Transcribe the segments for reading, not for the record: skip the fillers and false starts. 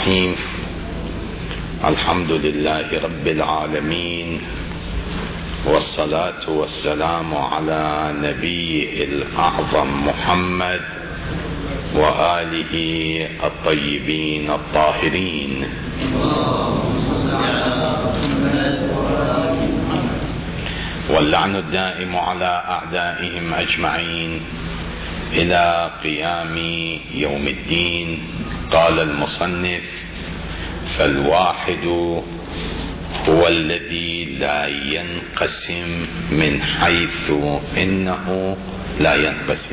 الرحيم. الحمد لله رب العالمين، والصلاة والسلام على نبي الأعظم محمد وآله الطيبين الطاهرين. واللعن الدائم على أعدائهم أجمعين إلى قيام يوم الدين. قال المصنف: فالواحد هو الذي لا ينقسم من حيث إنه لا ينقسم.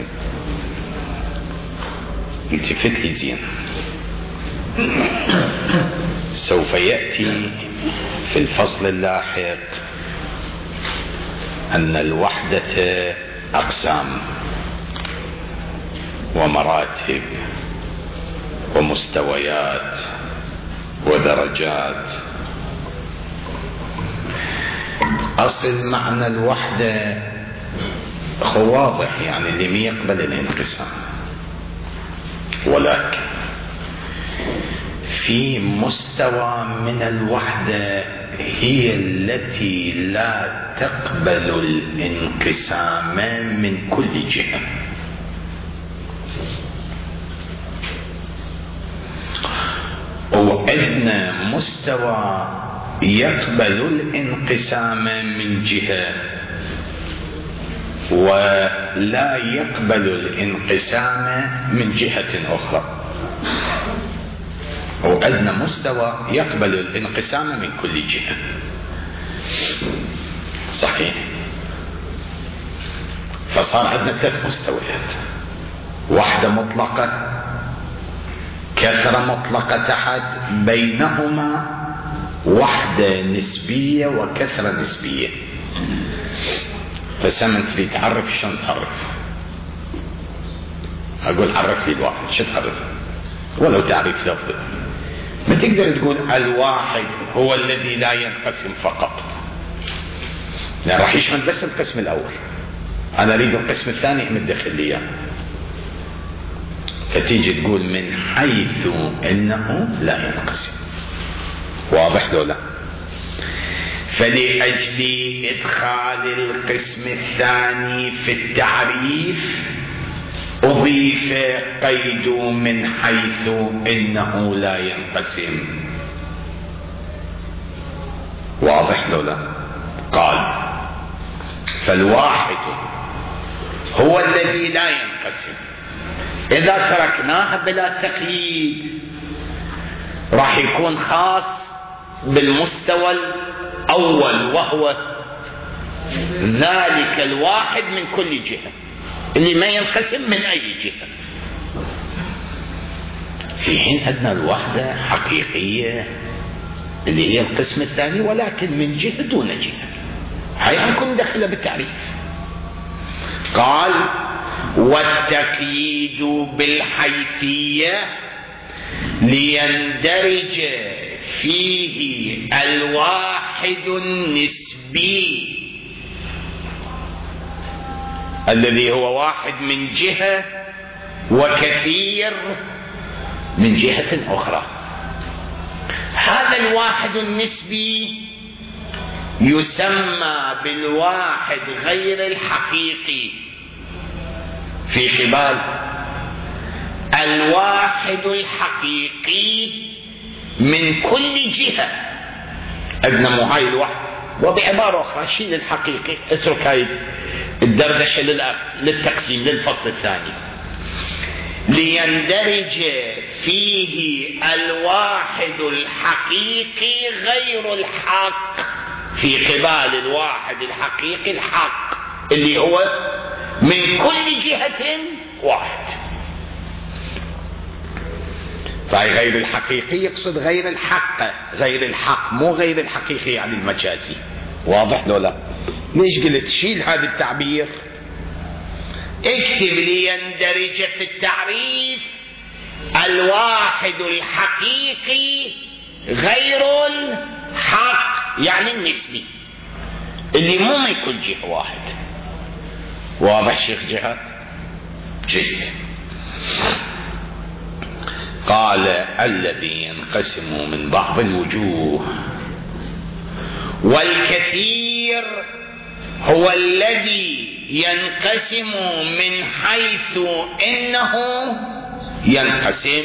التفت لي زين. سوف يأتي في الفصل اللاحق أن الوحدة أقسام ومراتب ومستويات ودرجات. أصل معنى الوحدة هو واضح، يعني اللي ما يقبل الانقسام، ولكن في مستوى من الوحدة هي التي لا تقبل الانقسام من كل جهة. وأدنى مستوى يقبل الانقسام من جهة ولا يقبل الانقسام من جهة أخرى، وأدنى مستوى يقبل الانقسام من كل جهة. صحيح. فصار عندنا 3 مستويات: وحدة مطلقة، كثرة مطلقة تحت، بينهما وحدة نسبية وكثرة نسبية. فسمن تريد تعرف شلون تعرف؟ أقول عرف لي الواحد، شو تعرف؟ ولو تعريف لفظي. ما تقدر تقول الواحد هو الذي لا ينقسم فقط، لا، راح يشمل بس القسم الأول. أنا أريد القسم الثاني مدخل لي إياه. فتيجي تقول من حيث أنه لا ينقسم. واضح لو لا؟ فلأجل إدخال القسم الثاني في التعريف أضيف قيد من حيث إنه لا ينقسم. واضح لو لا؟ قال: فالواحد هو الذي لا ينقسم. إذا تركناها بلا تقييد راح يكون خاص بالمستوى الأول، وهو ذلك الواحد من كل جهة اللي ما ينقسم من أي جهة. في حين أدنى الوحدة حقيقية اللي هي القسم الثاني، ولكن من جهة دون جهة. هاي نكون دخل بالتعريف. قال: والتقييد بالحيثية ليندرج فيه الواحد النسبي الذي هو واحد من جهة وكثير من جهة أخرى. هذا الواحد النسبي يسمى بالواحد غير الحقيقي في قبال الواحد الحقيقي من كل جهة. أدنى هاي الواحد. وبعبارة أخرى شيل الحقيقي، اترك هاي الدردشة للتقسيم للفصل الثاني. ليندرج فيه الواحد الحقيقي غير الحق في قبال الواحد الحقيقي الحق اللي هو من كل جهة واحد. فهي غير الحقيقي يقصد غير الحق، غير الحق، مو غير الحقيقي يعني المجازي. واضح لو لا؟ ليش قلت شيل هذا التعبير؟ اكتب ليندرج في التعريف الواحد الحقيقي غير الحق يعني النسبي اللي مو من كل جهة واحد. واضح شيخ جهاد؟ جيد. قال الذي ينقسم من بعض الوجوه والكثير هو الذي ينقسم من حيث انه ينقسم.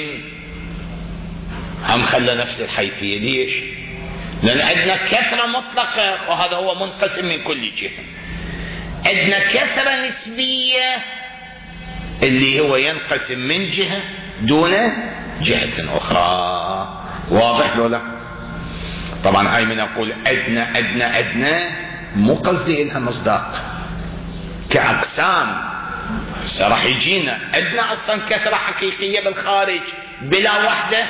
هم خلى نفس الحيثية. ليش؟ لأن عندنا كثرة مطلقة وهذا هو منقسم من كل جهة. عندنا كثرة نسبية اللي هو ينقسم من جهة دون جهة أخرى. واضح لو لا؟ طبعا هاي من أقول أدنى مو قصدي إنها مصداق كأقسام. راح يجينا أدنى أصلا كثرة حقيقية بالخارج بلا وحدة،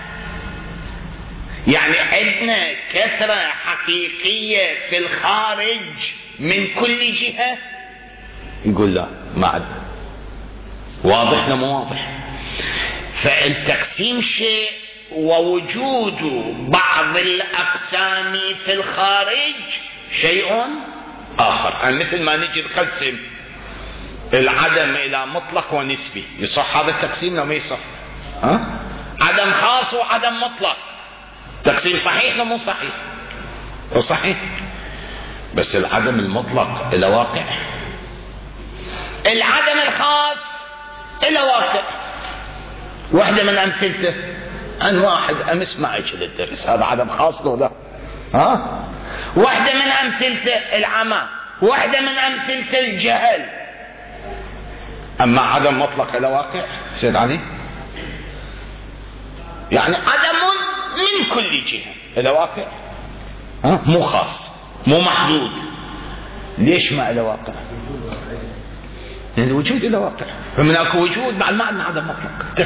يعني عندنا كثرة حقيقية في الخارج من كل جهة. يقول لا ما عندنا. واضح ولا مو واضح؟ فالتقسيم شيء ووجود بعض الأقسام في الخارج شيء آخر. يعني مثل ما نجي نقسم العدم إلى مطلق ونسبي، يصح هذا التقسيم لو ما يصح؟ عدم خاص وعدم مطلق، تقسيم صحيح ولا مو صحيح؟ صحيح. بس العدم المطلق إلى واقع، العدم الخاص إلى واقع. واحدة من أمثلته عن واحد أمس ما أجل الدرس، هذا عدم خاص له لا؟ واحدة من أمثلته العمى، واحدة من أمثلته الجهل. أما عدم مطلق إلى واقع سيد علي، يعني عدم من كل جهة إلى واقع، مو خاص مو محدود. ليش ما إلى واقع؟ لأن الوجود إلى واقع، فمن أكو وجود بعد ما عندنا عدم مطلق.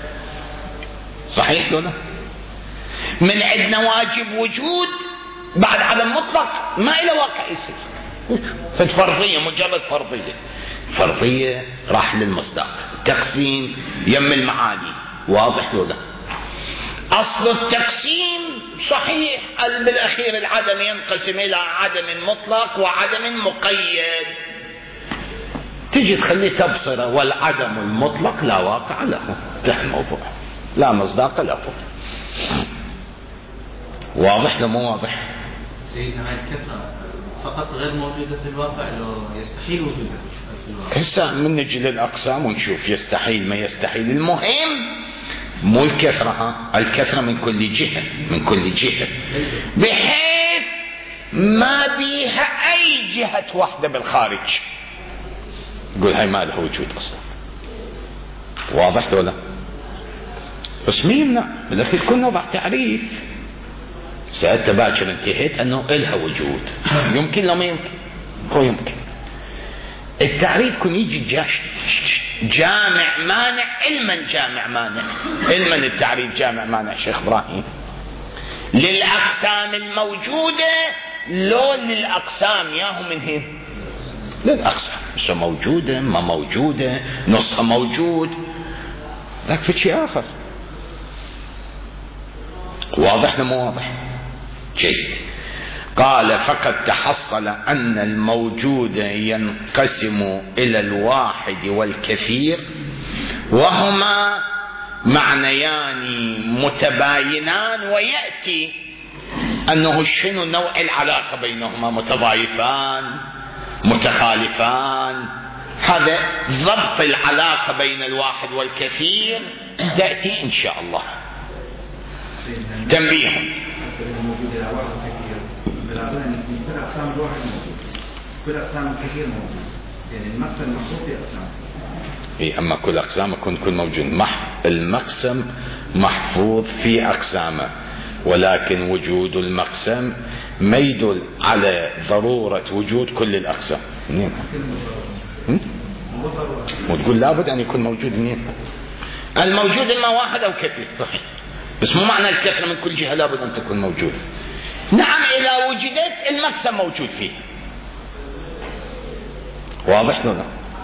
صحيح ولا؟ من عندنا واجب وجود بعد عدم مطلق ما إلى واقع يصير. فالفرضية مجرد فرضية راح للمصداق، تقسيم يم المعاني. واضح ولا؟ أصل التقسيم صحيح بالأخير العدم ينقسم إلى عدم مطلق وعدم مقيد. تجي تخلي تبصره والعدم المطلق لا واقع له، انتهى الموضوع، لا مصداق له. واضح ولا مو واضح؟ سيدنا هاي الكثرة فقط غير موجودة في الواقع، لو يستحيل وجودها في الواقع. هسه من نجي للأقسام ونشوف يستحيل ما يستحيل. المهم مو الكثرة، الكثرة من كل جهة بحيث ما بيها أي جهة واحدة بالخارج. يقول هاي ما لها وجود أصلا. واضح ولا؟ بس مين يمنع؟ بدك تكون وضع تعريف. سألت باكر انتهيت أنه إلها وجود. يمكن لو ما يمكن؟ هو يمكن. التعريف كن يجي جامع مانع، علما جامع مانع، علما التعريف جامع مانع شيخ إبراهيم للأقسام الموجودة، لو للأقسام ياهم من هنا للأقسام. مش موجودة ما موجودة، نصها موجود، لكن في شيء آخر. واضح ولا مو واضح؟ جيد. قال فقد تحصل أن الموجود ينقسم إلى الواحد والكثير، وهما معنيان متباينان، ويأتي أنه شنو نوع العلاقة بينهما، متضايفان متخالفان. هذا ضبط العلاقة بين الواحد والكثير تأتي إن شاء الله. تنبيه. كل أقسام كثير موجود، يعني المقسم محفوظ في أقسام. أما كل أقسام يكون موجود، المقسم محفوظ في أقسامه، ولكن وجود المقسم ما يدل على ضرورة وجود كل الأقسام. وتقول لابد أن يكون موجود منين؟ الموجود إما واحد أو كثير، صحيح، بس مو معنى الكثرة من كل جهة لابد أن تكون موجودة. نعم إذا وجدت المقسم موجود فيه. واضح ولا؟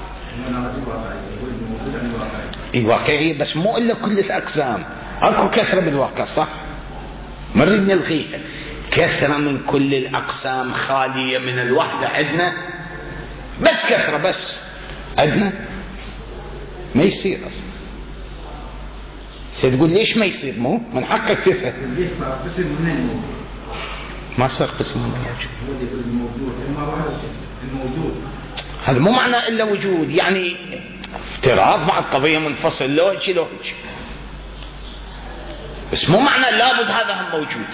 واقعية، بس مو إلا كل الأقسام. أكو كثرة بالواقع صح؟ ما نريد نلغيها. كثرة من كل الأقسام خالية من الوحدة عندنا، بس كثرة بس عندنا ما يصير أصلا. ستقول ليش ما يصير؟ مو من حقك تسأل. ليش صار قسم من الموجود؟ ما صار قسم من الموجود. هذا مو معنى إلا وجود، يعني افتراض مع القضية منفصل لو هيك. بس مو معنى لابد هذا هم موجود.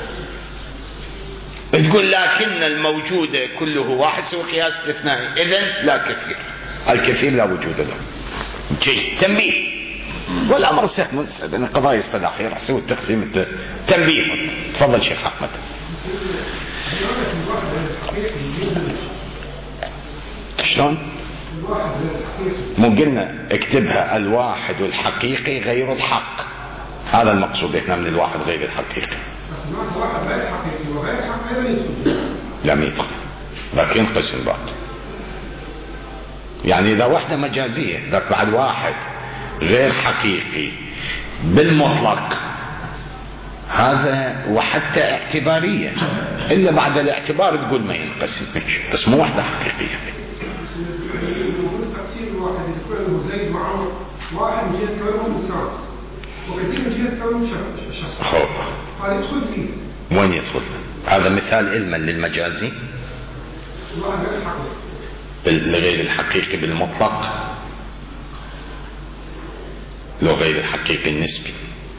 تقول لكن الموجود كله واحد سوى قياس استثنائي، إذن لا كثير، الكثير لا وجود له. جيد، تنبيه. والأمر سهل لأن قضايا اصطلاحية راح يسوي التقسيم. تنبيه. تفضل شيخ أحمد. شلون؟ مو قلنا اكتبها الواحد الحقيقي غير الحق، هذا المقصود هنا من الواحد غير الحقيقي. واحد غير حقيقي وغير حقيقي لم يدخل، لكن قسم بعد. يعني إذا وحدة مجازية ذاك بعد واحد غير حقيقي بالمطلق، هذا وحتى اعتبارية، إلا بعد الاعتبار تقول ما ينقسم، بس مو وحدة حقيقية. تقسيم الواحد يكون زيد وعمر واحد من جهة كونه إنسان وكثير من جهة كونه شخص، هذا يدخل فيه. وين يدخل؟ هذا مثال علما للمجازي لغير الحقيقي بالمطلق، لو غير الحقيقي النسبي.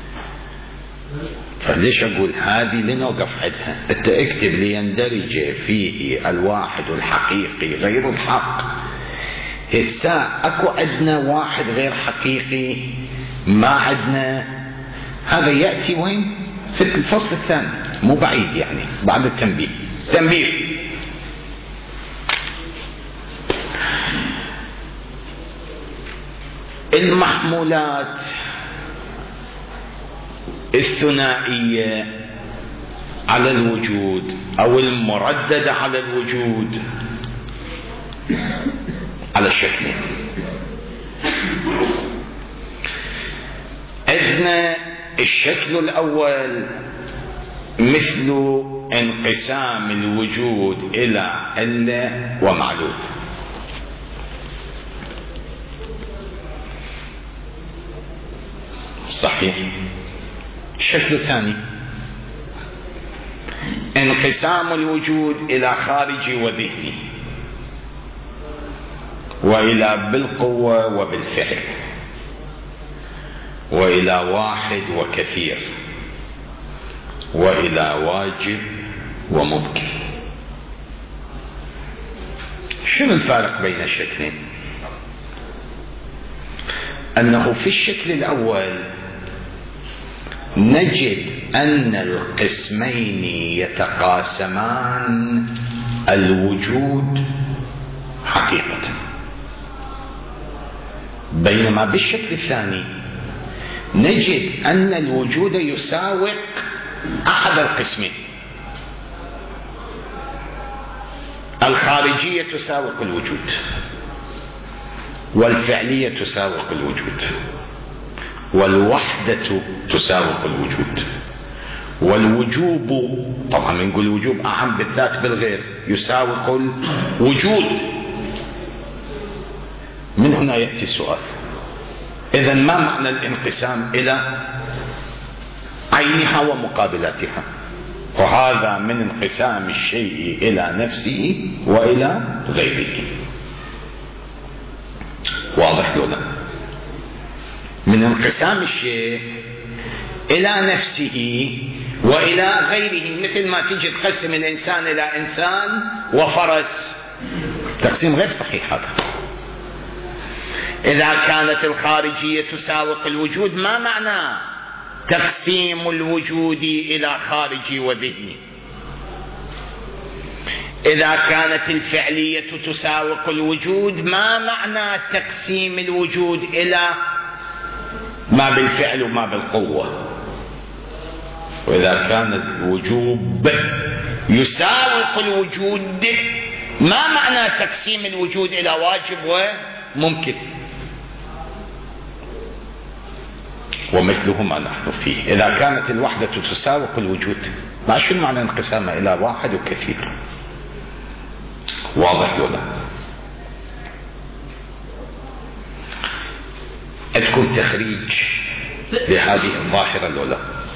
فليش أقول هذه لنوقف عندها؟ أنت اكتب ليندرج فيه الواحد الحقيقي غير الحق. هسه أكو عندنا واحد غير حقيقي ما عندنا، هذا يأتي وين؟ في الفصل الثاني، مو بعيد يعني بعد التنبيه. تنبيه. المحمولات الثنائية على الوجود أو المرددة على الوجود على شكلين. عندنا الشكل الأول مثل انقسام الوجود إلى علة ومعلول. صحيح. الشكل الثاني انقسام الوجود إلى خارجي وذهني، وإلى بالقوة وبالفعل، وإلى واحد وكثير، وإلى واجب وممكن. شنو الفارق بين الشكلين؟ أنه في الشكل الأول نجد أن القسمين يتقاسمان الوجود حقيقة، بينما بالشكل الثاني نجد أن الوجود يساوق أحد القسمين. الخارجية تساوق الوجود، والفعلية تساوق الوجود، والوحدة تساوق الوجود، والوجوب طبعا نقول الوجوب أهم بالذات بالغير يساوق الوجود. من هنا يأتي السؤال: إذن ما معنى الانقسام إلى عينها ومقابلاتها؟ وهذا من انقسام الشيء إلى نفسه وإلى غيره. واضح ولا؟ من انقسام الشيء إلى نفسه وإلى غيره، مثل ما تيجي تقسم الإنسان إلى إنسان وفرس، تقسيم غير صحيح هذا. إذا كانت الخارجية تساوق الوجود، ما معنى تقسيم الوجود إلى خارجي وذهني؟ إذا كانت الفعلية تساوق الوجود، ما معنى تقسيم الوجود إلى ما بالفعل وما بالقوة؟ وإذا كان الوجوب يساوق الوجود، ما معنى تقسيم الوجود إلى واجب وممكن؟ ومثله ما نحن فيه. إذا كانت الوحدة تساوق الوجود، ما شنو معنى انقسامها إلى واحد وكثير؟ واضح ولا؟ عندكم تخريج لهذه الظاهرة الأولى.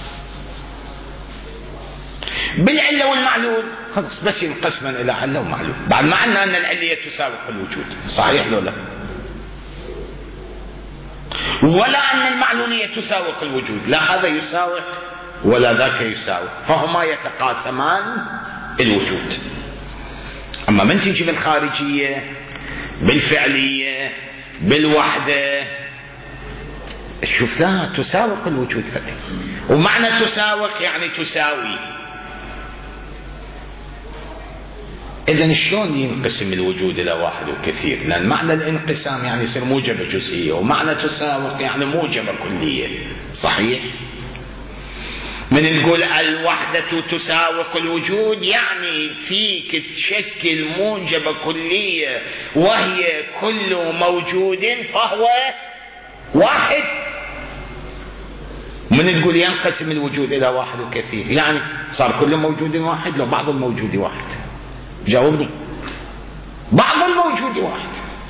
بالعلة والمعلول خلص بس ينقسم إلى علة ومعلول، بعد ما عنا أن العلية تساوق الوجود، صحيح لولا؟ ولا أن المعلولية تساوق الوجود، لا هذا يساوق ولا ذاك يساوق، فهما يتقاسمان الوجود. أما من تجي بالخارجية بالفعلية بالوحدة شوف لا تساوق الوجود هذه، ومعنى تساوق يعني تساوي. إذن شلون ينقسم الوجود إلى واحد وكثير؟ لأن معنى الانقسام يعني يصير موجبة جزئية، ومعنى تساوق يعني موجبة كلية، صحيح؟ من نقول الوحدة تساوق الوجود يعني فيك تشكل موجبة كلية وهي كل موجود فهو واحد. من نقول ينقسم الوجود إلى واحد وكثير يعني صار كل موجود واحد لو بعض الموجود واحد. جاوبني، بعض الموجود واحد.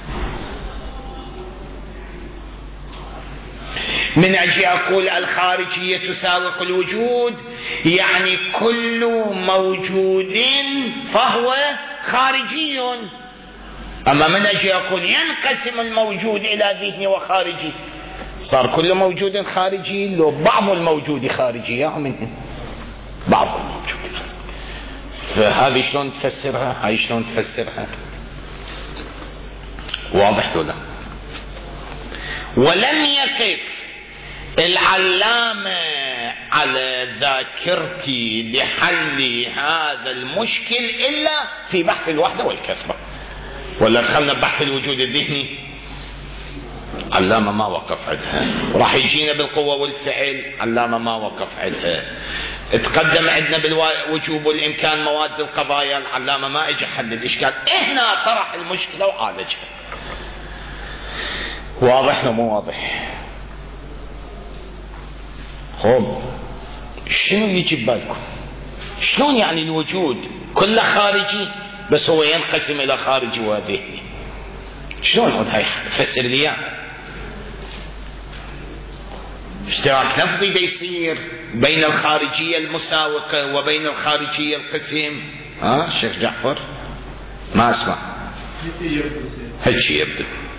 من أجي أقول الخارجية تساوق الوجود يعني كل موجود فهو خارجي. أما من أجي أقول ينقسم الموجود إلى ذهني وخارجي صار كل موجود خارجي لو بعض الموجود خارجي يعني منه بعض الموجود. فهذه شلون تفسرها؟ هاي شلون تفسرها؟ واضح ولا؟ ولم يقف العلامة على ذاكرتي لحل هذا المشكل إلا في بحث الوحدة والكثرة. ولا دخلنا بحث الوجود الذهني علامة ما وقف عندها، وراح يجينا بالقوة والفعل علامة ما وقف عندها. تقدم عندنا بالوجوب والإمكان مواد القضايا العلامة ما اجى حل الإشكال، هنا طرح المشكلة وعالجها. واضح ولا مو واضح؟ خب شنو يجي ببالكم؟ شلون يعني الوجود كله خارجي بس هو ينقسم إلى خارجي وذهني؟ شلون هاي فسر لي يعني. اشتراك لفظي بيصير بين الخارجية المساوقة وبين الخارجية القسم. شيخ جعفر ما اسمع هيك يبدو،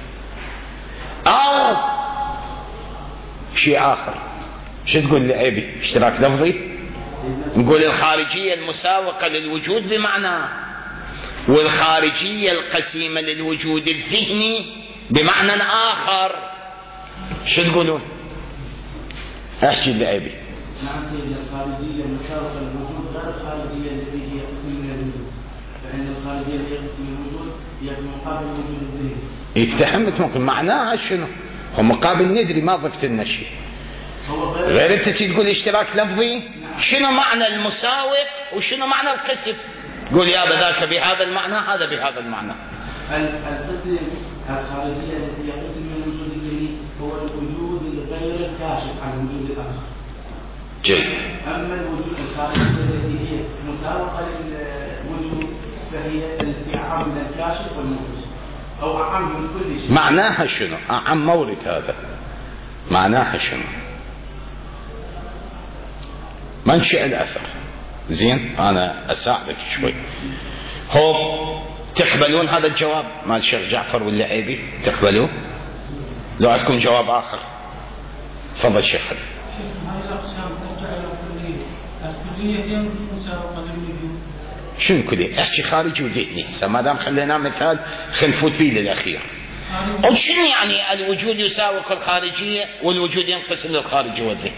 أو شيء آخر. شو تقول لي أبي؟ اشتراك لفظي نقول الخارجية المساوقة للوجود بمعنى، والخارجية القسيمة للوجود الذهني بمعنى آخر. شو تقولون؟ احكي لي أبي. نعم، الخارجية المساوقة للوجود غير الخارجية التي هي قسم من الوجود، فإن الخارجية التي هي قسم من الوجود هي مقابل الوجود الذهني. يتفهمت ممكن معناها شنو؟ هو مقابل ندري ما ضفت لنا شيء. غير انت تقول اشتراك لفظي، شنو معنى المساوق وشنو معنى القسم؟ قول يا ذاك بهذا المعنى هذا بهذا المعنى. القسم الخارجية التي هي قسم من الوجود الذهني هو الوجود غير الكاشف عن الوجود الآخر. جيد. أما الوجود الخارجية التي هي مساوقة للوجود فهي الأعم من الكاشف والموجود أو أعم من كل شيء. معناها شنو؟ أعم مورد هذا معناها شنو؟ منشأ الأثر. زين أنا أساعدك شوي. هو تقبلون هذا الجواب مال الشيخ جعفر ولا عيبي؟ تقبلوه؟ لو عندكم جواب آخر تفضل شيخ. هذه الأقسام ترجع إلى الكلية هي مساوقة للوجود. شنو كلية؟ احكي خارجي وذهني، ما دام خلينا مثال خنفوت فيه للأخير. شنو يعني الوجود يساوق الخارجية والوجود ينقسم للخارجي والذهني؟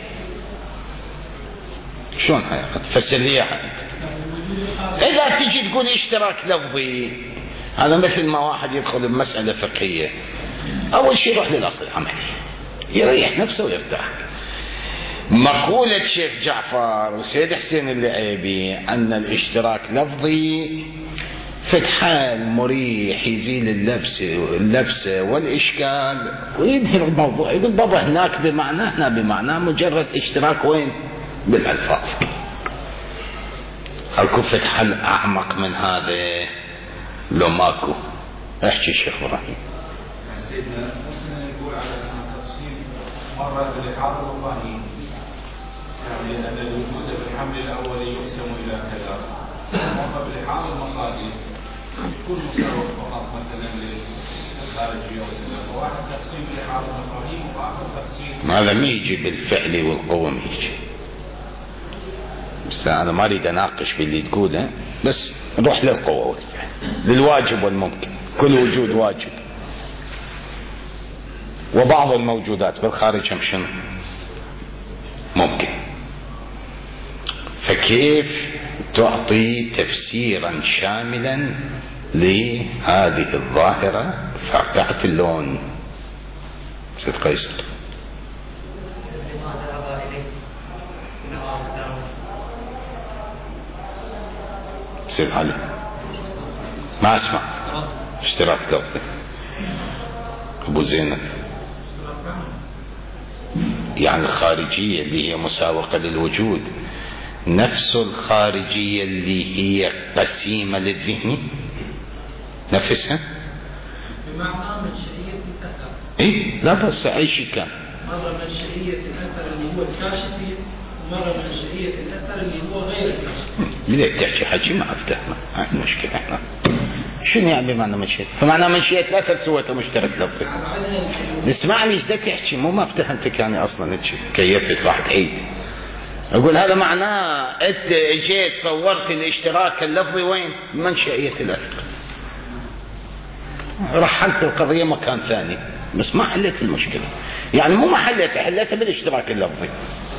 شلون هاي تفسر لي انت؟ اذا تجي تقول اشتراك لفظي هذا مثل ما واحد يدخل بمسألة فقهية، اول شيء يروح للاصل العملي يريح نفسه ويرتاح. مقولة شيخ جعفر وسيد حسين اللعيبي ان الاشتراك لفظي فتحان مريح يزيل اللبسة والاشكال وينهي الموضوع. يقول بابا هناك بمعنى هنا بمعنى، مجرد اشتراك وين؟ بالألفاظ. اكو فتح اعمق من هذا لو ماكو؟ احكي شيخ ابراهيم. سيدنا يقول على تقسيم مرة بالإحاطة والظاهرين، يعني أن الوجود بالحمل الأولي يقسم إلى كذا، مرة بالإحاطة المصادر يكون مساوي فقط مثلا للخارجية والسلام، واحد تقسيم بالإحاطة المفاهيم وآخر تقسيم. هذا ما يجي بالفعل والقوة ما يجي. بس أنا ما أريد أناقش باللي تقوله، بس نروح للقوة والفعل، للواجب والممكن. كل وجود واجب، وبعض الموجودات بالخارج هم شنو؟ ممكن. فكيف تعطي تفسيرا شاملا لهذه الظاهرة فاقعة اللون؟ سيد قيصر. سيد علي. ما اسمع. اشتراك لفظي. ابو زينب. يعني الخارجية اللي هي مساوقة للوجود نفس الخارجية اللي هي قسيمة للذهن نفسها؟ بمعنى منشئية الأثر. إيه لا بس أي شيء كان. مرة منشئية الأثر اللي هو الكاشفي، ومرة منشئية الأثر اللي هو غير الكاشفي. بدك تحكي حكي ما أفتهمه، هاي المشكلة احنا. شنو يعني بمعنى منشئة؟ فمعنى منشئة الأثر سويته مشترك لفظي. اسمعني ايش بدك تحكي؟ مو ما افتهمتك يعني أصلا هيك كيفت راح تعيد. أقول هذا معناه أنت جيت صورت الاشتراك اللفظي وين؟ منشئية الأثر. رحلت القضية مكان ثاني بس ما حليت المشكلة. يعني مو ما حليتها بالاشتراك اللفظي.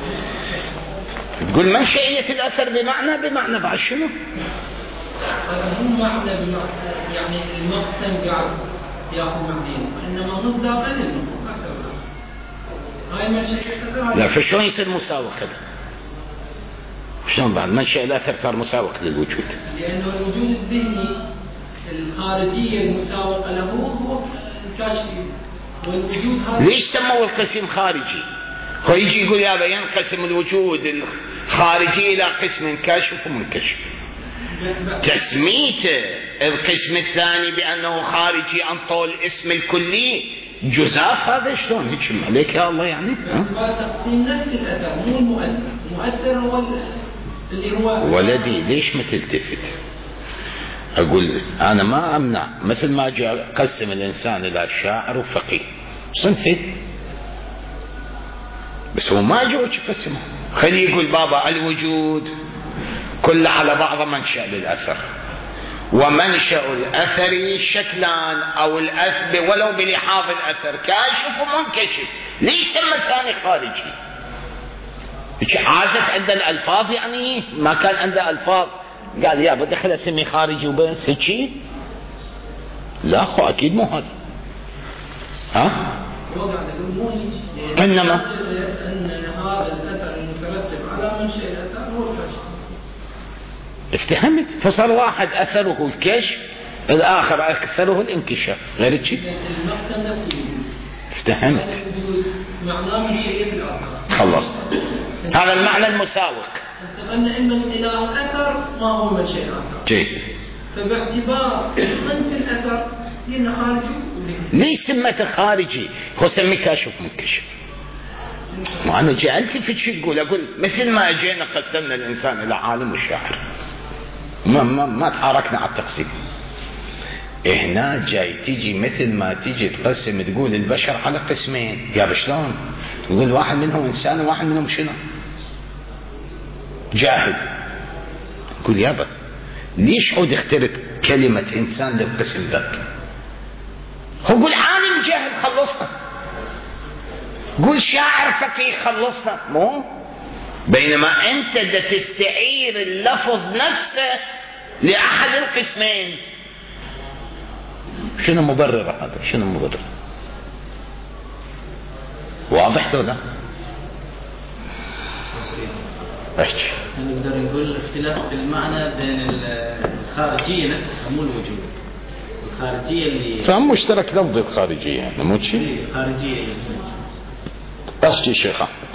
تقول منشئية الأثر بمعنى بعد شنو؟ هذا مو معنى بمعنى يعني المقسم قاعد ياخذ معدين، وإنما مصدر قليل أكثر. هاي منشئية الأثر. لا فشلون يصير مساوق هذا؟ شلون بعد منشأ الأثر صار مساوق للوجود؟ لأنه الوجود الذهني الخارجية المساوقة له هو الكاشفي، والوجود هذا ليش سموه القسم خارجي؟ هو يجي يقول هذا ينقسم الوجود الخارجي إلى قسم كاشف ومنكشف. تسميته القسم الثاني بأنه خارجي عن طول الاسم الكلي جزاف. هذا شلون هيك عليك يا الله يعني؟ تقسيم نفس الأثر مو المؤثر. المؤثر هو اللي هو ولدي ليش ما تلتفت؟ أقول أنا ما أمنع مثل ما جاء قسم الإنسان إلى شاعر وفقيه صنفين، بس هو ما جاء قسمه. خليه يقول بابا الوجود كل على بعض منشأ للأثر، ومنشأ الأثر شكلان أو الأثر ولو بلحاظ الأثر كاشف ومنكشف. ليش سمى الثاني خارجي؟ عادت عند الألفاظ يعني ما كان عنده ألفاظ قال يا بدخل اسمي خارجي وبس هيك؟ لا اخو اكيد مو هذا. ها؟ انما ان هذا الاثر المترتب على منشأ الاثر هو الكشف. افتهمت؟ فصار واحد اثره الكشف، الاخر اثره الانكشاف، غير هيك؟ المقسم نفسه. افتهمت؟ معناه منشئية الاثر. خلصت. هذا المعنى المساوق. انتقلنا الى الاثر ما هو منشأ الاثر. جيد. فباعتبار صنف الاثر لانه خارجي. ليش سمته خارجي؟ هو سمي كاشف منكشف. وانا جعلت في شيء اقول مثل ما اجينا قسمنا الانسان الى عالم وشاعر، ما تحركنا على التقسيم. هنا جاي تيجي مثل ما تيجي تقسم تقول البشر على قسمين. يا شلون؟ تقول واحد منهم انسان وواحد منهم شنو؟ جاهل. يقول يابا ليش عود اخترت كلمة انسان للقسم ذاك؟ هو قول عالم جاهل خلصنا، قول شاعر فقيه خلصنا، مو بينما انت دا تستعير اللفظ نفسه لاحد القسمين. شنو مبرر هذا؟ شنو مبرر؟ واضح ولا؟ احكي. نقدر نقول اختلاف في المعنى بين الخارجية نفسها مو الوجود. الخارجية اللي فهم مشترك لفظي الخارجية يعني مو شيء؟ الخارجية احكي شيخ احمد.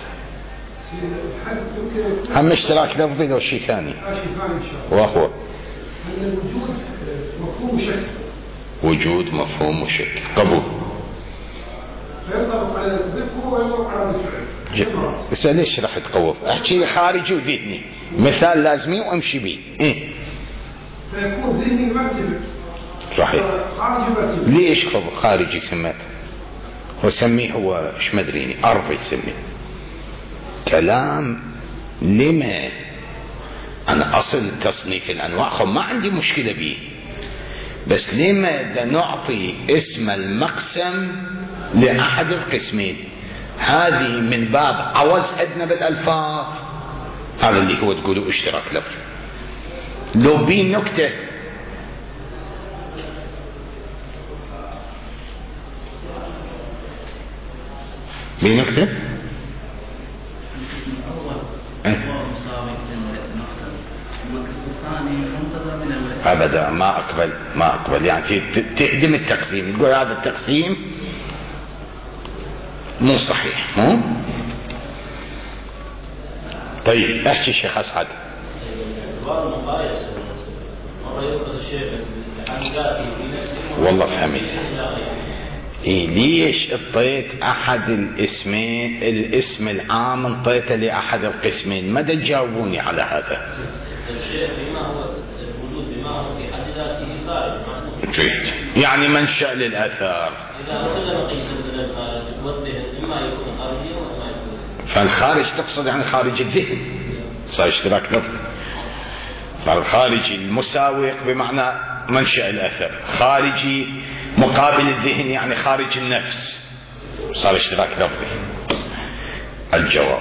هم اشتراك لفظي لو شيء ثاني وهو أن الوجود مفهوم شكل. وجود مفهوم وشكل. قبول. فينطبق على الذكر وينطبق على الفعل. بس ليش راح تقوف؟ احكي لي خارجي وذهني، مثال لازمي وامشي بيه. فيكون ذهني مرتبط. صحيح. خارجي مرتبط. ليش خارجي سميته؟ وسميه هو ايش مدريني أرضي يسميه كلام. لما أنا أصل تصنيف الأنواع ما عندي مشكلة به، بس لما نعطي اسم المقسم لأحد القسمين؟ هذه من باب عوز عندنا بالألفاظ، هذا اللي هو تقولوا اشتراك لفظي. لو بي نكتة بنكتة أبدا ما أقبل يعني تهدم التقسيم، تقول هذا التقسيم مو صحيح. طيب احكي شيخ أسعد. والله فهمت. ليش اعطيت احد الاسمين الاسم العام انطيته لاحد القسمين؟ ما تجاوبوني على هذا. يعني منشأ للآثار. فالخارج تقصد يعني خارج الذهن، صار اشتراك لفظي، صار الخارجي المساوق بمعنى منشأ الأثر، خارجي مقابل الذهن يعني خارج النفس، صار اشتراك لفظي. الجواب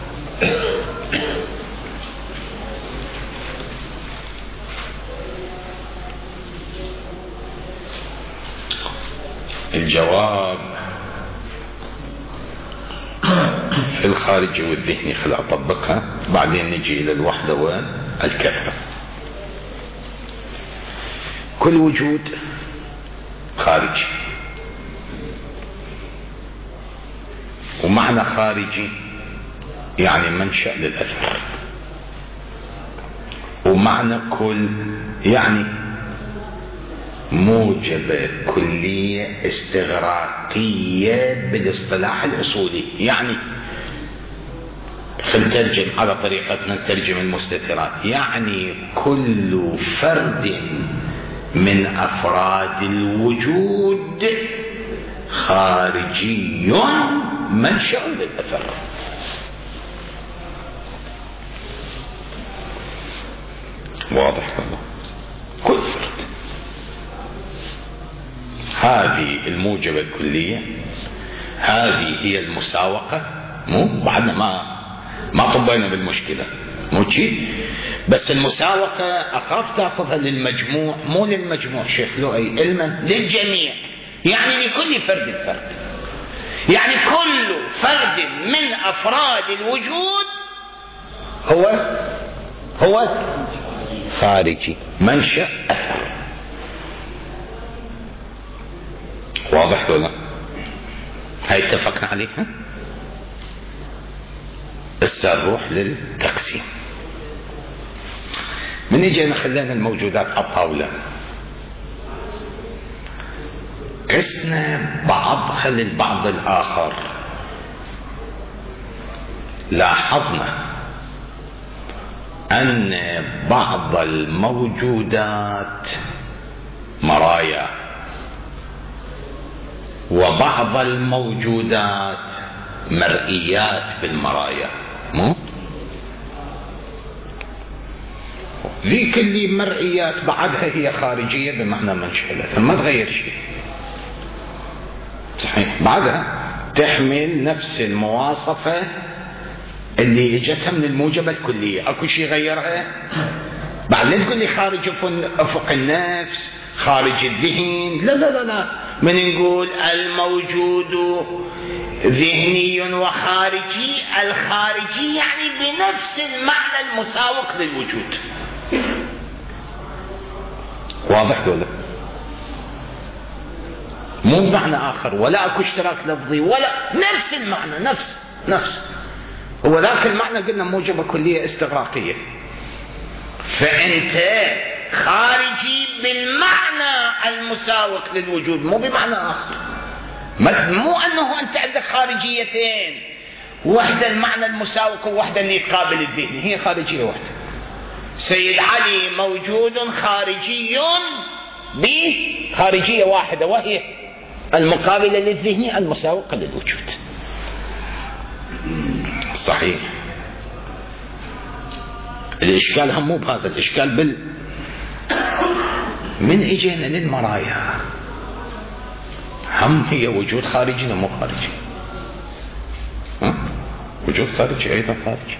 في الخارج والذهني خلع أطبقها، بعدين نجي إلى الوحدة والكثرة. كل وجود خارجي، ومعنى خارجي يعني منشأ للأثر، ومعنى كل يعني موجبة كلية استغراقية بالاصطلاح الأصولي. يعني خلينا نترجم على طريقتنا نترجم المستترات، يعني كل فرد من أفراد الوجود خارجي منشأ للأثر. واضح والله. كل فرد، هذه الموجبة الكلية، هذه هي المساوقة. مو بعدنا ما طبينا بالمشكلة، مو شيء، بس المساوقة أخاف تأخذها للمجموع، مو للمجموع شيخ لؤي، علما للجميع، يعني لكل فرد، يعني كل فرد من أفراد الوجود هو خارجي منشأ أثر. واضح ولا؟ هاي اتفقنا عليها. هسه نروح للتقسيم. من اجينا خلينا الموجودات على الطاولة، قسنا بعضها للبعض الآخر. لاحظنا أن بعض الموجودات مرايا، وبعض الموجودات مرئيات بالمرايا. مو ذيك اللي مرئيات بعدها هي خارجية بمعنى منشأ، ما تغير شيء، صحيح، بعدها تحمل نفس المواصفة اللي اجتها من الموجبة الكلية. اكو شيء غيرها؟ بعد لا تقول لي خارج افق النفس، خارج الذهن، لا لا لا لا. من نقول الموجود ذهني وخارجي، الخارجي يعني بنفس المعنى المساوق للوجود. واضح ولا؟ مو بمعنى آخر، ولا اكو اشتراك لفظي، ولا نفس المعنى، نفس هو ذاك المعنى. قلنا موجبة كلية استغراقية، فأنت خارجي بالمعنى المساوق للوجود، مو بمعنى آخر. مو أنه أنت عندك خارجيتين، واحدة المعنى المساوق وواحدة اللي يقابل الذهني، هي خارجية واحدة. سيد علي موجود خارجي بخارجية واحدة، وهي المقابلة للذهني المساوقة للوجود. صحيح. الإشكال هم مو بهذا، الإشكال من إجينا للمرايا هم هي وجود خارجي ومو خارجي. وجود خارجي أيضا خارجي.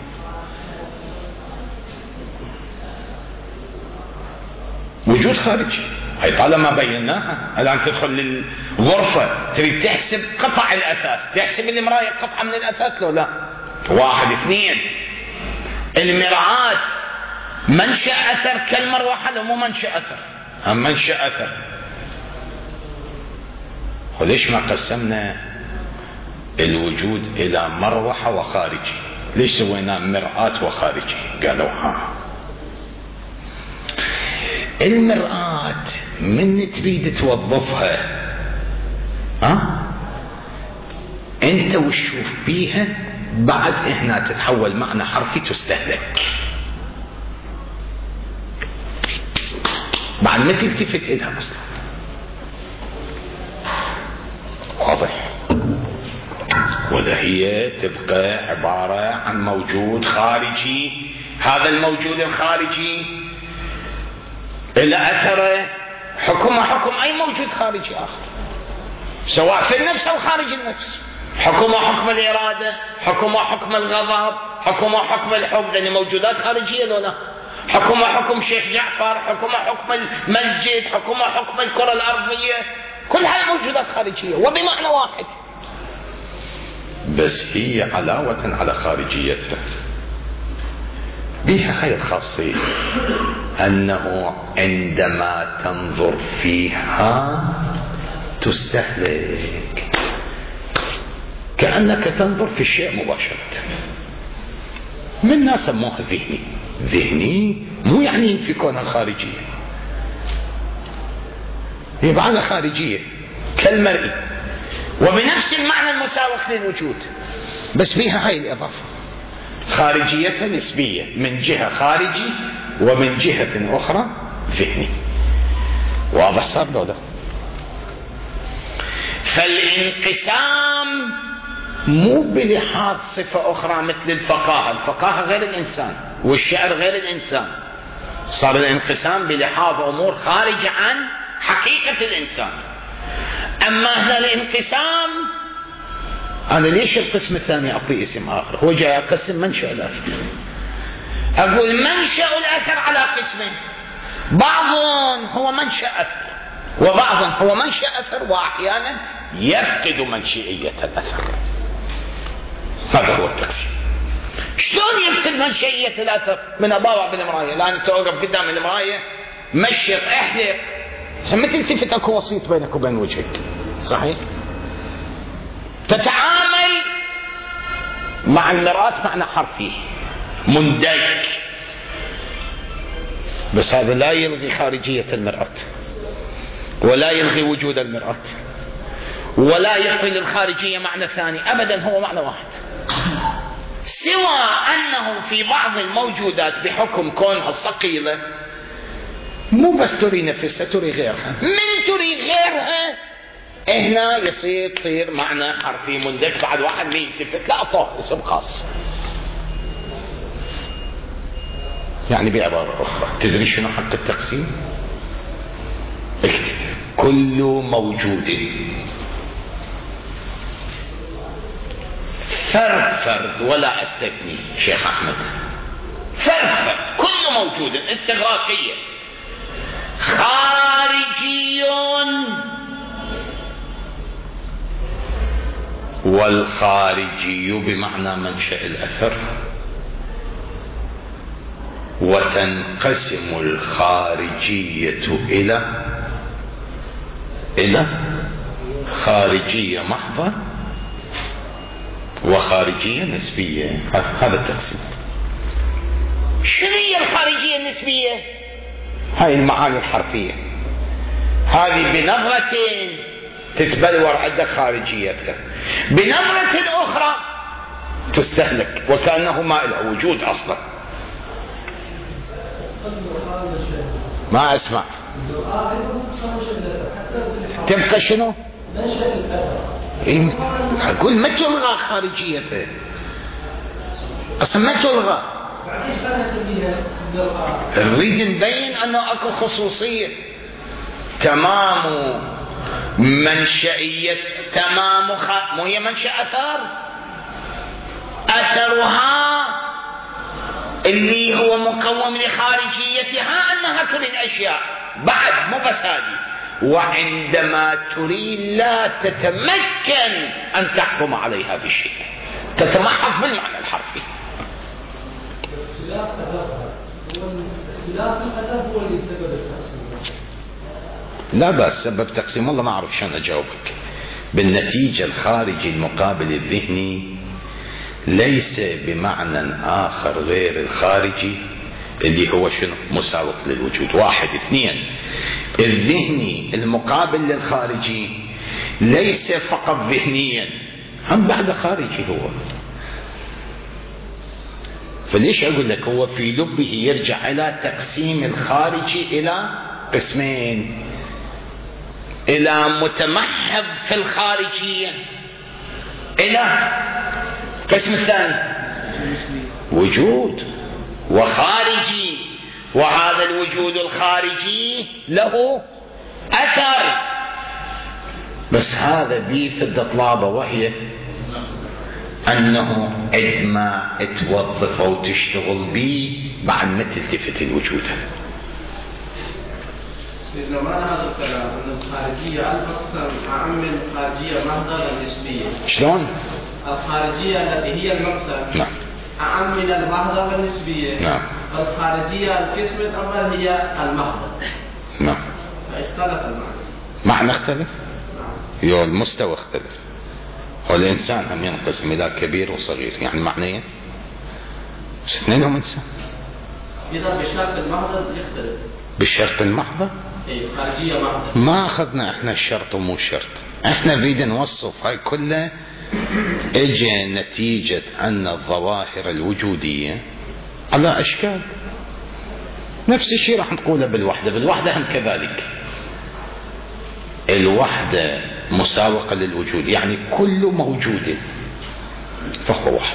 وجود خارجي هي طالما بيناها. الآن تدخل للغرفة تريد تحسب قطع الأثاث، تحسب المراية قطعة من الأثاث لو لا؟ 1 2. المرآة منشأ أثر كالمروحة لو مو منشأ أثر؟ هم منشأ أثر. وليش ما قسمنا الوجود إلى مروحة وخارجي؟ ليش سوينا مرآة وخارجي؟ قالوا المرآة من تريد توظفها انت وتشوف بيها، بعد هنا تتحول معنى حرفي تستهلك، بعد ما تلتفت إلها أصلا. واضح؟ ولا هي تبقى عبارة عن موجود خارجي. هذا الموجود الخارجي إلى أثره حكم أي موجود خارجي آخر، سواء في النفس أو خارج النفس. حكم الإرادة، حكم الغضب، حكم الحب، لأن موجودات خارجية لولا. حكم شيخ جعفر، حكم المسجد، حكم الكرة الأرضية، كل هاي موجودات خارجية وبمعنى واحد، بس هي علاوة على خارجيتها بها هاي الخاصية أنه عندما تنظر فيها تستهلك، كأنك تنظر في الشيء مباشرة. من ناس سموها ذهني مو يعني في كونها خارجية، هي معنى خارجية كالمرئي وبنفس المعنى المساوق للوجود، بس فيها هاي الإضافة، خارجيتها نسبية، من جهة خارجي ومن جهة أخرى ذهني. واضح صار لو ده؟ فالانقسام مو بلحاظ صفة أخرى مثل الفقاهة غير الإنسان والشعر غير الإنسان، صار الانقسام بلحاظ أمور خارجة عن حقيقة الإنسان. أما هذا الانقسام، أنا ليش القسم الثاني أعطيه اسم آخر؟ هو جاي أقسم منشأ الأثر، أقول منشأ الأثر على قسمين، بعض هو منشأ أثر وبعض هو منشأ أثر، وأحيانا يفقد منشئية الأثر. هذا هو التقسيم. شلون يفقد منشئية الأثر؟ من أباوع بالمراية، لأن توقف قدام المراية مشط احلق، ثم تلتفت اكو وسيط بينك وبين وجهك، صحيح؟ تتعامل مع المرآة معنى حرفي مندك، بس هذا لا يلغي خارجية المرآة ولا يلغي وجود المرآة ولا يعطي للخارجية معنى ثاني أبدا، هو معنى واحد، سوى أنه في بعض الموجودات بحكم كونها ثقيلة مو بس تري نفسها، تري غيرها. من تري غيرها هنا تصير معنى حرفي مندك، بعد واحد ما يلتفت لا طه اسم خاص. يعني بعبارة أخرى، تدري شنو حق التقسيم؟ اكتب كل موجود فرد ولا استثني شيخ أحمد، فرد كل موجود استغراقية خارجي، والخارجي بمعنى منشأ الأثر، وتنقسم الخارجية إلى خارجية محضة وخارجية نسبية. هذا التقسيم. شنو هي الخارجية النسبية؟ هاي المعاني الحرفية، هذه بنظرة تتبلور عندك خارجيتك، بنظرة أخرى تستهلك وكأنه ما له وجود أصلا. ما أسمع تبقى شنو؟ أقول ما تلغى خارجيته أصلا، ما تلغى. نريد نبين أنه أكو خصوصية، تمام منشئية، تمام مو هي منشأ أثرها اللي هو مقوم لخارجيتها أنها كل الأشياء بعد مو بس هذه. وعندما تريد لا تتمكن أن تحكم عليها بشيء، تتمحض بالمعنى الحرفي. لا بأس سبب تقسيم، والله ما أعرف شلون أجاوبك. بالنتيجة الخارجي المقابل الذهني ليس بمعنى آخر غير الخارجي اللي هو شنو؟ مساوق للوجود. 1 2 الذهني المقابل للخارجي ليس فقط ذهنيا، هم بعد خارجي هو. فليش أقول لك هو في لبه يرجع إلى تقسيم الخارجي إلى قسمين، إلى متمحض في الخارجية، إلى قسم الثاني وجود وخارجي، وهذا الوجود الخارجي له أثر، بس هذا بيفد طلابه، وهي أنه عندما توظف أو تشتغل به بعد ما تلتفت الوجود. سيدنا معنى هذا الكلام أن الخارجية على المقسم أعم من الخارجية محضة النسبية. شلون؟ الخارجية التي هي المقسم نعم أعم من المحضة النسبية. نعم. الخارجية القسم الأول هي المحضة. نعم. فاختلف المعنى. معنى اختلف؟ نعم. يو المستوى اختلف. والإنسان هم ينقسم إلى كبير وصغير، يعني معنيه اثنينهم إنسان. إذا بشرط المحضة يختلف. بالشرط المحضة؟ اي خارجية محضة. ما أخذنا احنا الشرط ومو الشرط، احنا نريد نوصف هاي كلها. اجى نتيجة أن الظواهر الوجودية على أشكال، نفس الشيء راح نقوله بالوحدة. بالوحدة هم كذلك، الوحدة مساوقة للوجود، يعني كل موجود فهو واحد.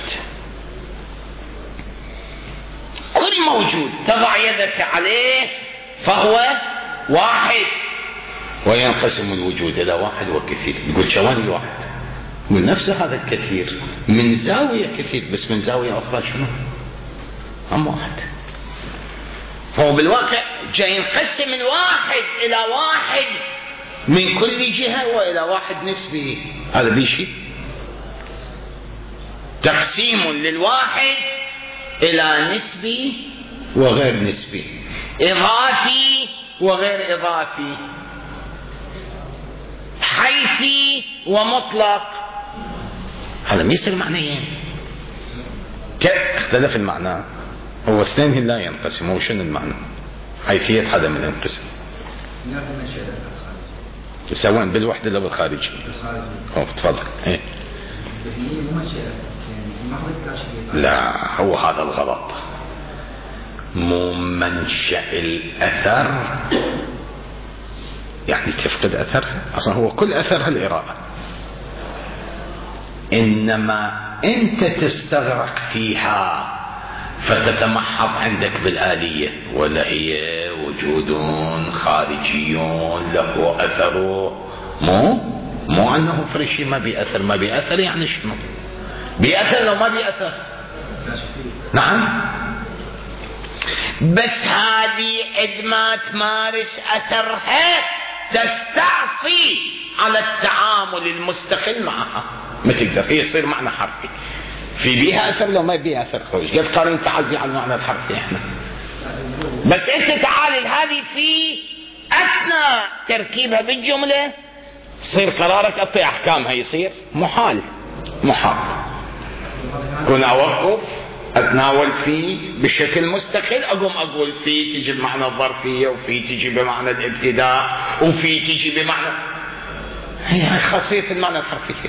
كل موجود تضع يدك عليه فهو واحد. وينقسم الوجود إلى واحد وكثير. يقول شواني واحد، من نفس هذا الكثير من زاوية كثير، بس من زاوية أخرى شنو؟ هم واحد. فهو بالواقع جاي ينقسم الواحد إلى واحد من كل جهة وإلى واحد نسبي. هذا بيشي تقسيم للواحد إلى نسبي وغير نسبي، إضافي وغير إضافي، حيثي ومطلق. هذا ما يصير معنيين. اختلف المعنى. هو اثنين لا ينقسم. هو شنو المعنى؟ حيثية هذا من ينقسم سواء بالوحدة لو بالخارج. تفضل. ايه. لا، هو هذا الغلط. مو منشأ الأثر يعني تفقد أثرها، أصلا هو كل أثرها الإرادة، إنما أنت تستغرق فيها فتتمحض عندك بالآلية، ولا هي وجود خارجي له أثره. مو أنه فرشي ما بيأثر. ما بيأثر يعني شنو؟ بيأثر لو ما بيأثر. نعم، بس هذه عندما تمارس أثرها تستعصي على التعامل المستقل معها. ما تقدر، هي يصير معنى حرفي. في بيها أثر لو ما بيها أثر خروج. قد قارن تعزي على المعنى الحرفي احنا. بس انت تعالل هذه في أثناء تركيبها بالجملة يصير قرارك أعطي أحكامها، يصير محال. كن أوقف أتناول فيه بشكل مستقل، أقوم أقول فيه تجي بمعنى الظرفية، وفيه تجي بمعنى الابتداء، وفيه تجي بمعنى هي خاصية المعنى الحرفية.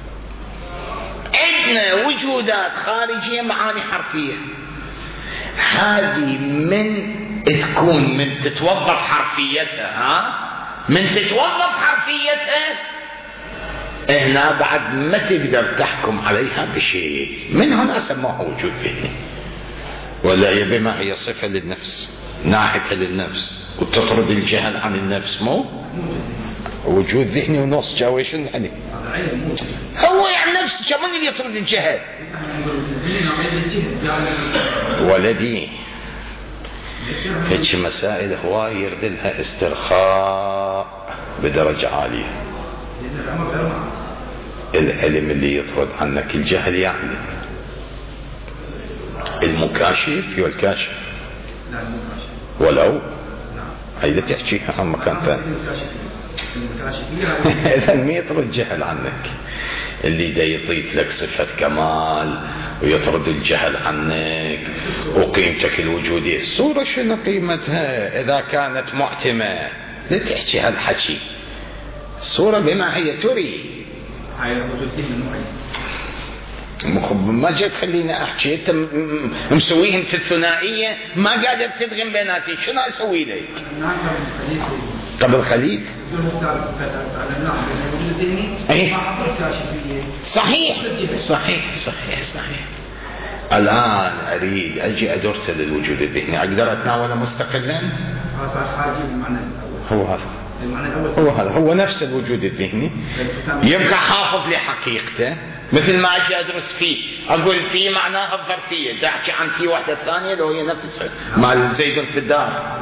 عندنا وجودات خارجية معاني حرفية، هذه من تكون من تتوظف حرفيتها، من تتوظف حرفيتها هنا بعد ما تقدر تحكم عليها بشيء. من هنا سموه وجود ذهني. ولا يبي ما هي صفة للنفس، ناحية للنفس، وتطرد الجهل عن النفس. مو وجود ذهني ونص جاويش يعني هو يعني نفس كمان اللي يطرد الجهل. ولدي هيك مسائل هواي يرد لها استرخاء بدرجة عالية. العلم اللي يطرد عنك الجهل يعني المكاشف والكاشف، ولو هيدا تحكيها عن مكان ثاني. إذا ما يطرد الجهل عنك، اللي دا يضيف لك صفة كمال ويطرد الجهل عنك وقيمتك الوجودية. الصورة شنو قيمتها إذا كانت معتمة؟ لا تحكي هالحكي. الصورة بما هي تري. ما جيت خليني احكي، انت مسويهم في الثنائيه ما قادر تدغم بيناتي، شنو اسوي لك؟ قبل قليل صحيح صحيح صحيح صحيح. الان اريد اجي ادرس للوجود الذهني، اقدر اتناوله مستقلا؟ هو هذا هو نفس الوجود الذهني، يبقى حافظ لحقيقته. مثل ما اجي ادرس فيه اقول فيه معناها الظرفيه، تحكي عن فيه واحده ثانيه لو هي نفسها مال زيد في الدار.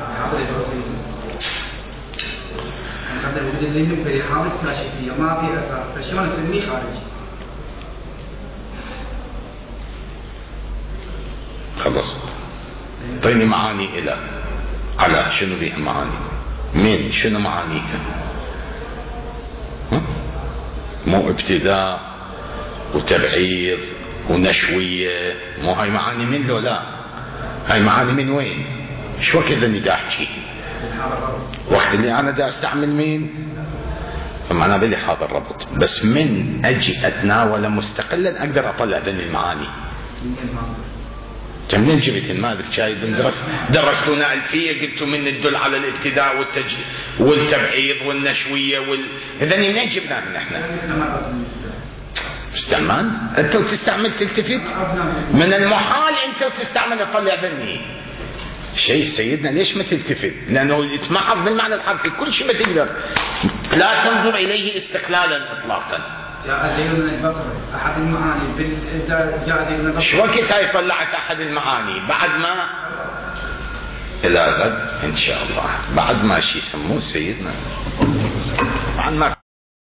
خلص اعطيني معاني الى على شنو بها معاني، من شنو معانيها؟ مو ابتداء وتبعيض ونشوية، مو هاي معاني من لو لا، هاي معاني من وين؟ شو وقت اللي دا احكي؟ وقت اللي انا دا استعمل مين؟ فمعناه بلي هذا الربط. بس من اجي اتناوله مستقلا اقدر اطلع ذني المعاني. منين جبت؟ ما ادري، شايف درستونا الفيه قلتوا من الدل على الابتداء والتبعيض والنشوية اذا منين جبناها نحن؟ استعمال انت وتستعمل تلتفت من المحال انت وتستعمل تطلع ذني شيء. سيدنا ليش ما تلتفت؟ لانه يتمحض بالمعنى الحرفي، كل شيء ما تقدر، لا تنظر اليه استقلالا اطلاقا. احد المعاني شو وقت هاي طلعت احد المعاني؟ بعد ما الى غد ان شاء الله، بعد ما شي يسموه سيدنا، بعد ما